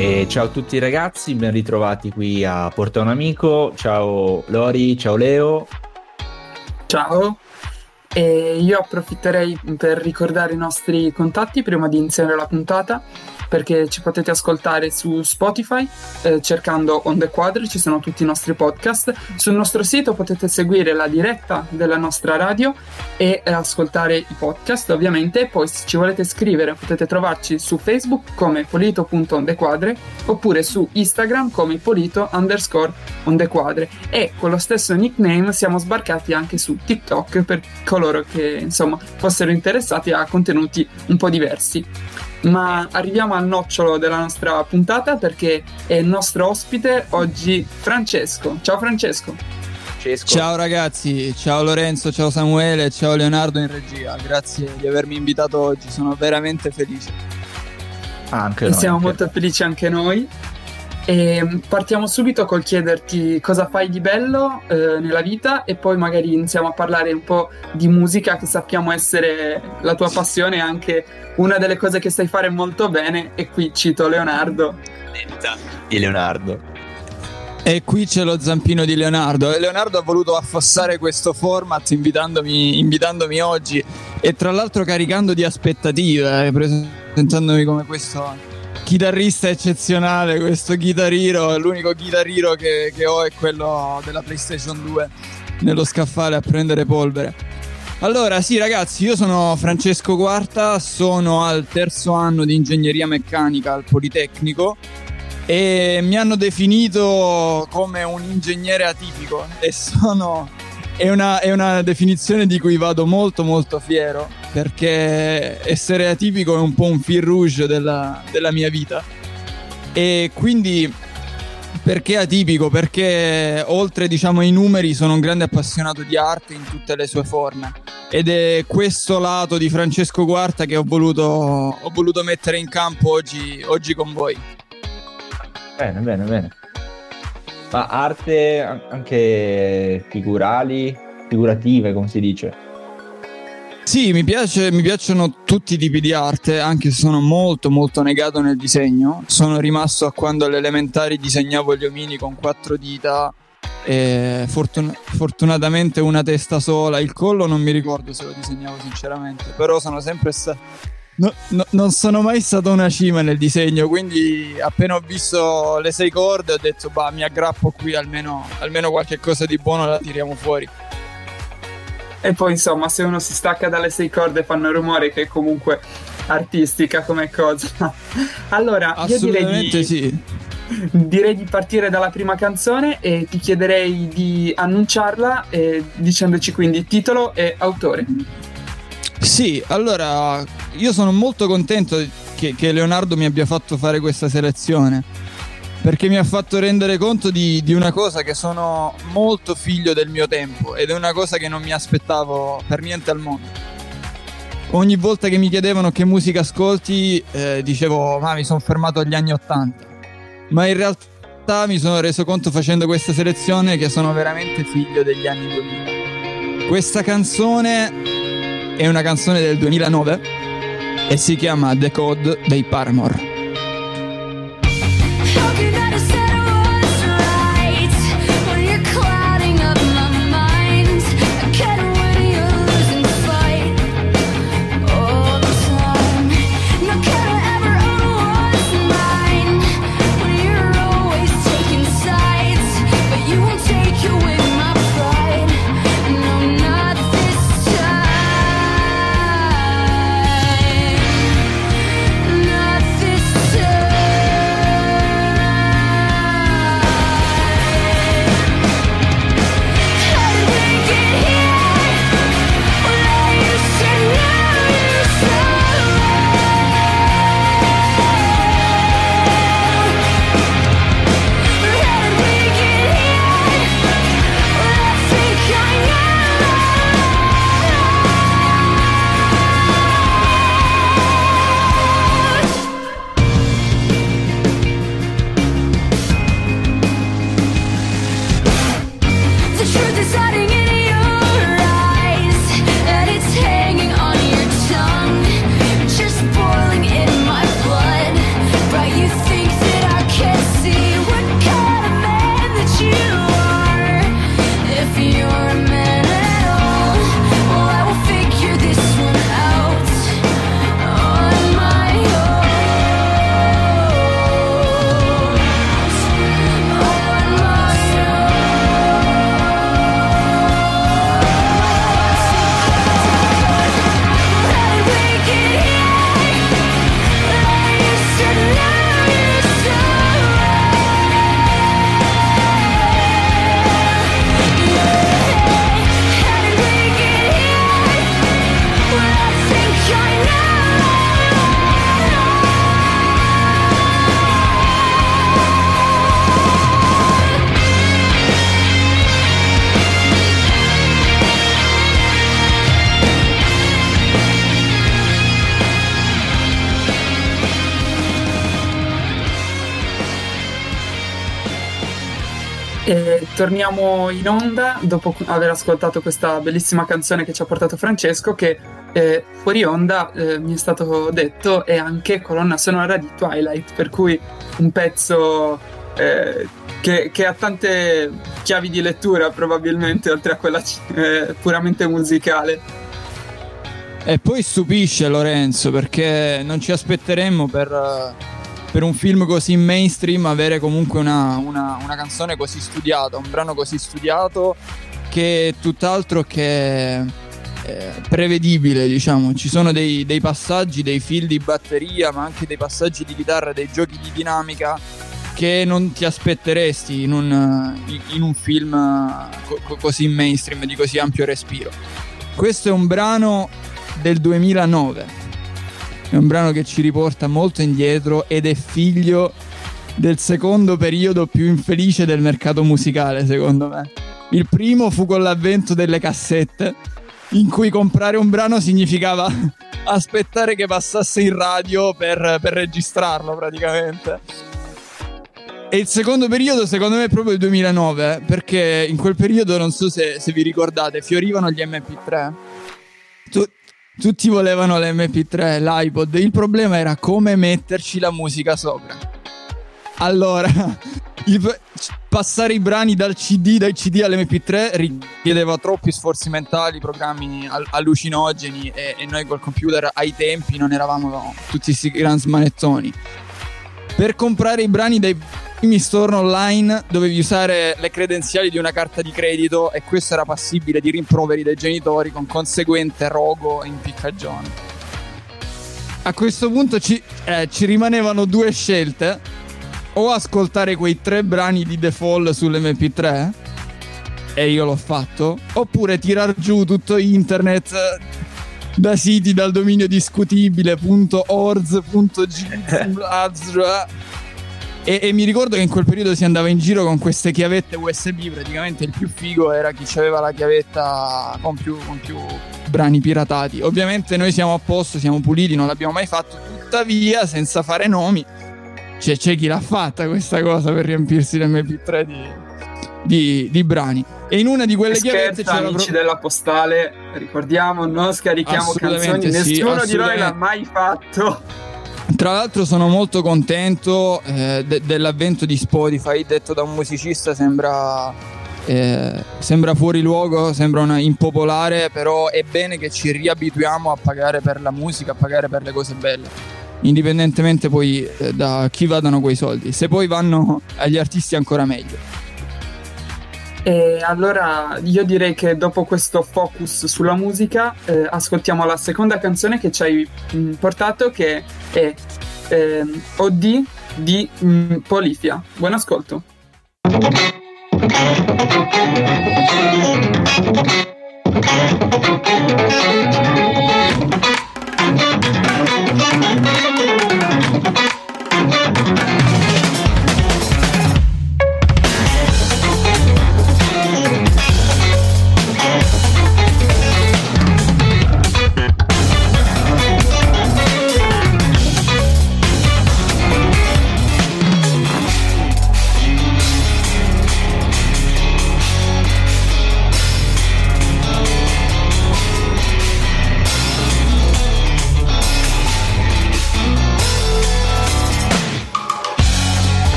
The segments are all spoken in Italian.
E ciao a tutti ragazzi, ben ritrovati qui a Porta un Amico. Ciao Lori, ciao Leo. Ciao, e io approfitterei per ricordare i nostri contatti prima di iniziare la puntata, perché ci potete ascoltare su Spotify cercando On The Quadre, ci sono tutti i nostri podcast. Sul nostro sito potete seguire la diretta della nostra radio e ascoltare i podcast ovviamente. Poi se ci volete scrivere potete trovarci su Facebook come polito.ondequadre oppure su Instagram come polito_ondequadre, e con lo stesso nickname siamo sbarcati anche su TikTok per coloro che insomma fossero interessati a contenuti un po' diversi. Ma arriviamo al nocciolo della nostra puntata, perché è il nostro ospite oggi Francesco. Ciao Francesco. Ciao ragazzi, ciao Lorenzo, ciao Samuele, ciao Leonardo in regia. Grazie di avermi invitato oggi, sono veramente felice. Anche e noi, siamo anche. molto felici anche noi. E partiamo subito col chiederti cosa fai di bello nella vita, e poi magari iniziamo a parlare un po' di musica, che sappiamo essere la tua passione e anche una delle cose che sai fare molto bene. E qui cito Leonardo. Di Leonardo. E qui c'è lo zampino di Leonardo. E Leonardo ha voluto affossare questo format invitandomi oggi, e tra l'altro caricando di aspettative, presentandomi come questo chitarrista eccezionale, questo Guitar Hero. L'unico Guitar Hero che ho è quello della PlayStation 2 nello scaffale a prendere polvere. Allora sì ragazzi, io sono Francesco Quarta, sono al terzo anno di ingegneria meccanica al Politecnico e mi hanno definito come un ingegnere atipico, e è una definizione di cui vado molto molto fiero, perché essere atipico è un po' un fil rouge della mia vita. E quindi perché atipico? Perché oltre ai numeri sono un grande appassionato di arte in tutte le sue forme, ed è questo lato di Francesco Quarta che ho voluto mettere in campo oggi con voi. Bene. Ma arte anche figurative, come si dice? Sì, mi piacciono tutti i tipi di arte, anche se sono molto molto negato nel disegno. Sono rimasto a quando alle elementari disegnavo gli omini con 4 dita e fortunatamente una testa sola. Il collo non mi ricordo se lo disegnavo sinceramente, però sono sempre non sono mai stato una cima nel disegno, quindi appena ho visto le 6 corde ho detto mi aggrappo qui, almeno qualche cosa di buono la tiriamo fuori. E poi insomma, se uno si stacca dalle 6 corde fanno rumore, che è comunque artistica come cosa. Allora, assolutamente io direi di partire dalla prima canzone, e ti chiederei di annunciarla dicendoci quindi titolo e autore. Sì, allora io sono molto contento che Leonardo mi abbia fatto fare questa selezione, perché mi ha fatto rendere conto di una cosa, che sono molto figlio del mio tempo, ed è una cosa che non mi aspettavo per niente al mondo. Ogni volta che mi chiedevano che musica ascolti, dicevo mi sono fermato agli anni 80, ma in realtà mi sono reso conto facendo questa selezione che sono veramente figlio degli anni 2000. Questa canzone è una canzone del 2009 e si chiama The Code dei Paramore. Not this E torniamo in onda dopo aver ascoltato questa bellissima canzone che ci ha portato Francesco, che fuori onda mi è stato detto è anche colonna sonora di Twilight, per cui un pezzo che ha tante chiavi di lettura probabilmente, oltre a quella puramente musicale. E poi stupisce Lorenzo, perché non ci aspetteremmo per un film così mainstream avere comunque una canzone così studiata, un brano così studiato, che è tutt'altro che prevedibile, diciamo. Ci sono dei passaggi, dei fill di batteria, ma anche dei passaggi di chitarra, dei giochi di dinamica che non ti aspetteresti in un film così mainstream, di così ampio respiro. Questo è un brano del 2009. È un brano che ci riporta molto indietro ed è figlio del secondo periodo più infelice del mercato musicale, secondo me. Il primo fu con l'avvento delle cassette, in cui comprare un brano significava aspettare che passasse in radio per registrarlo, praticamente. E il secondo periodo, secondo me, è proprio il 2009, perché in quel periodo, non so se vi ricordate, fiorivano gli MP3. Tutti volevano l'MP3, l'iPod. Il problema era come metterci la musica sopra. Allora, passare i brani dai CD all'MP3 richiedeva troppi sforzi mentali, programmi allucinogeni, e noi col computer ai tempi non eravamo tutti questi gran smanettoni. Per comprare i brani dai primi store online dovevi usare le credenziali di una carta di credito, e questo era passibile di rimproveri dei genitori, con conseguente rogo e impiccagione. A questo punto ci rimanevano due scelte: o ascoltare quei 3 brani di default sull'MP3, e io l'ho fatto, oppure tirar giù tutto internet da siti dal dominio discutibile .orz.g. E mi ricordo che in quel periodo si andava in giro con queste chiavette USB. Praticamente il più figo era chi aveva la chiavetta con più brani piratati. Ovviamente noi siamo a posto, siamo puliti, non l'abbiamo mai fatto. Tuttavia, senza fare nomi, c'è chi l'ha fatta questa cosa per riempirsi l'MP3 di brani. E in una di quelle chiavette c'era amici della Postale, ricordiamo, non scarichiamo canzoni, nessuno di noi l'ha mai fatto. Tra l'altro sono molto contento dell'avvento di Spotify. Detto da un musicista sembra fuori luogo, sembra impopolare, però è bene che ci riabituiamo a pagare per la musica, a pagare per le cose belle, indipendentemente poi da chi vadano quei soldi. Se poi vanno agli artisti, ancora meglio. E allora io direi che dopo questo focus sulla musica ascoltiamo la seconda canzone che ci hai portato, che è OD di Polifia. Buon ascolto.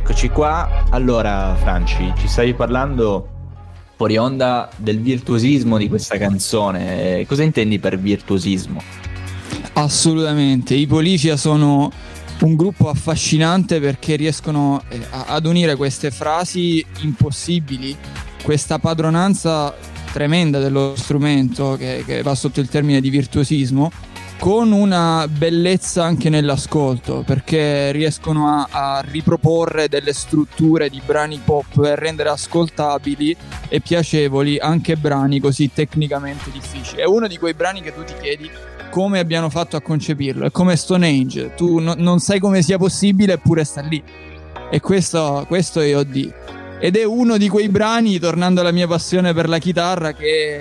Eccoci qua. Allora, Franci, ci stavi parlando fuori onda del virtuosismo di questa canzone. Cosa intendi per virtuosismo? Assolutamente, i Polifia sono un gruppo affascinante perché riescono ad unire queste frasi impossibili, questa padronanza tremenda dello strumento che va sotto il termine di virtuosismo, con una bellezza anche nell'ascolto, perché riescono a riproporre delle strutture di brani pop e rendere ascoltabili e piacevoli anche brani così tecnicamente difficili. È uno di quei brani che tu ti chiedi come abbiano fatto a concepirlo, è come Stone Age, tu non sai come sia possibile eppure sta lì, e questo è OD, ed è uno di quei brani, tornando alla mia passione per la chitarra, che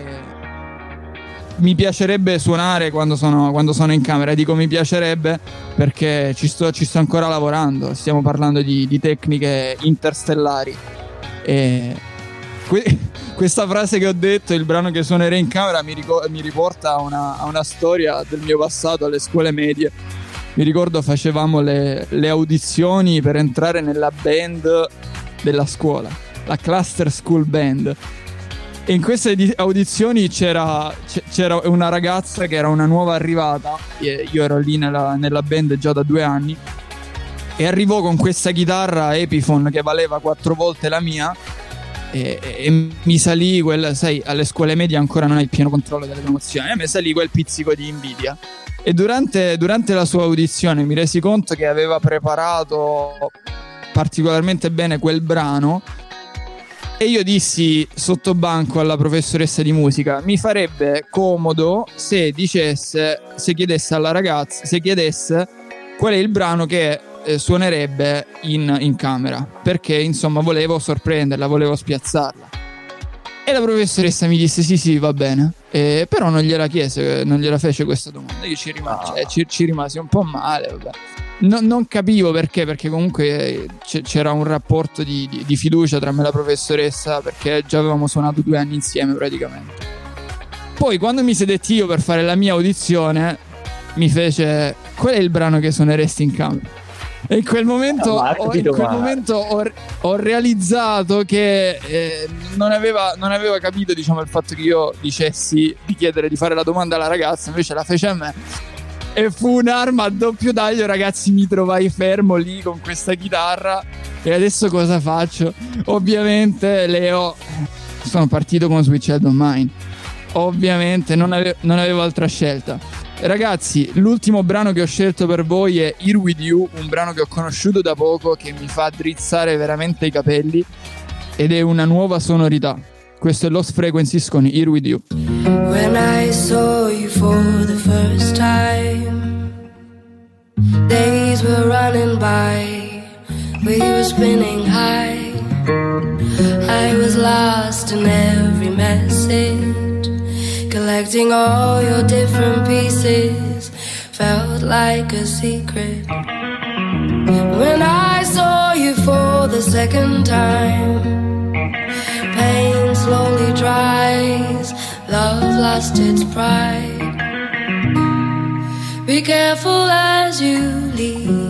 mi piacerebbe suonare quando sono in camera. Dico mi piacerebbe perché ci sto ancora lavorando, stiamo parlando di tecniche interstellari, e questa frase che ho detto, il brano che suonerei in camera, mi riporta a una storia del mio passato alle scuole medie. Mi ricordo facevamo le audizioni per entrare nella band della scuola, la Cluster School Band, e in queste audizioni c'era una ragazza che era una nuova arrivata, io ero lì nella band già da 2 anni, e arrivò con questa chitarra Epiphone che valeva 4 volte la mia, e mi salì sai, alle scuole medie ancora non hai il pieno controllo delle emozioni, a me salì quel pizzico di invidia, e durante la sua audizione mi resi conto che aveva preparato particolarmente bene quel brano. E io dissi sotto banco alla professoressa di musica: mi farebbe comodo se chiedesse alla ragazza, se chiedesse qual è il brano che suonerebbe in camera, perché insomma volevo sorprenderla, volevo spiazzarla. E la professoressa mi disse sì va bene, però non gliela fece questa domanda. Io ci rimasi un po' male, vabbè. Non capivo perché comunque c'era un rapporto di fiducia tra me e la professoressa, perché già avevamo suonato 2 anni insieme praticamente. Poi quando mi sedetti io per fare la mia audizione mi fece: qual è il brano che suoneresti in camera? E in quel momento ho realizzato che non aveva capito, diciamo, il fatto che io dicessi di chiedere di fare la domanda alla ragazza, invece la fece a me. E fu un'arma a doppio taglio, ragazzi. Mi trovai fermo lì con questa chitarra, e adesso cosa faccio? Ovviamente sono partito con Sweet Child O' Mine. Ovviamente non avevo altra scelta. Ragazzi, l'ultimo brano che ho scelto per voi è Here With You, un brano che ho conosciuto da poco, che mi fa drizzare veramente i capelli, ed è una nuova sonorità. Questo è Lost Frequencies con Here With You. When I saw you for the first time, days were running by, we were spinning high. I was lost in every message, collecting all your different pieces, felt like a secret. When I saw you for the second time, pain slowly dries, love lost its pride. Be careful as you leave.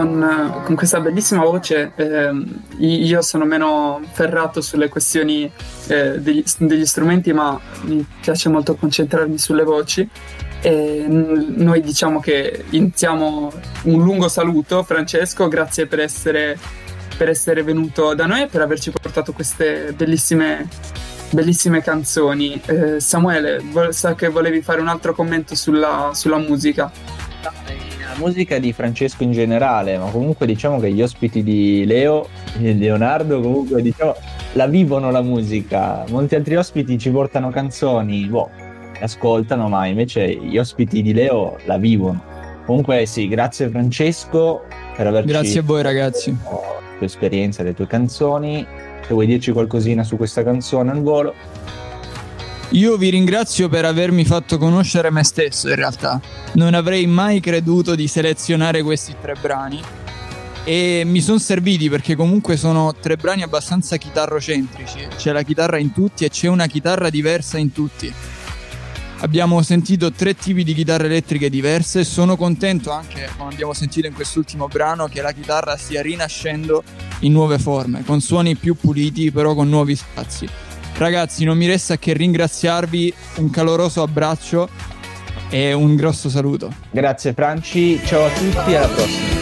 con questa bellissima voce. Io sono meno ferrato sulle questioni degli strumenti, ma mi piace molto concentrarmi sulle voci. E noi diciamo che iniziamo un lungo saluto. Francesco, grazie per essere venuto da noi e per averci portato queste bellissime canzoni. Samuele, sa che volevi fare un altro commento sulla musica. La musica di Francesco in generale, ma comunque diciamo che gli ospiti di Leo e Leonardo comunque diciamo la vivono la musica. Molti altri ospiti ci portano canzoni, ascoltano, ma invece gli ospiti di Leo la vivono. Comunque sì, grazie Francesco per averci... Grazie a voi ragazzi. La tua esperienza, le tue canzoni. Se vuoi dirci qualcosina su questa canzone al volo. Io vi ringrazio per avermi fatto conoscere me stesso, in realtà. Non avrei mai creduto di selezionare questi 3 brani e mi sono serviti perché comunque sono 3 brani abbastanza chitarrocentrici. C'è la chitarra in tutti e c'è una chitarra diversa in tutti. Abbiamo sentito 3 tipi di chitarre elettriche diverse e sono contento anche, come abbiamo sentito in quest'ultimo brano, che la chitarra stia rinascendo in nuove forme, con suoni più puliti però con nuovi spazi. Ragazzi, non mi resta che ringraziarvi, un caloroso abbraccio e un grosso saluto. Grazie Franci, ciao a tutti e alla prossima.